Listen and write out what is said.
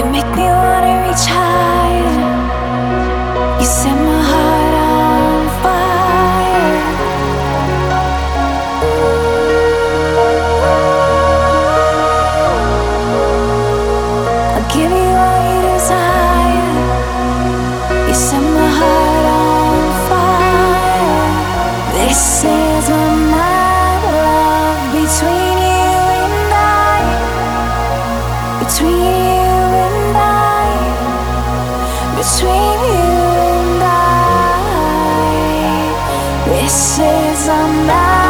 make me wanna reach higher. You set my heart on fire. I'll give you all you desire. You set my heart on fire. This is my love between you and I. Between you and I. Between you and I. This is our night.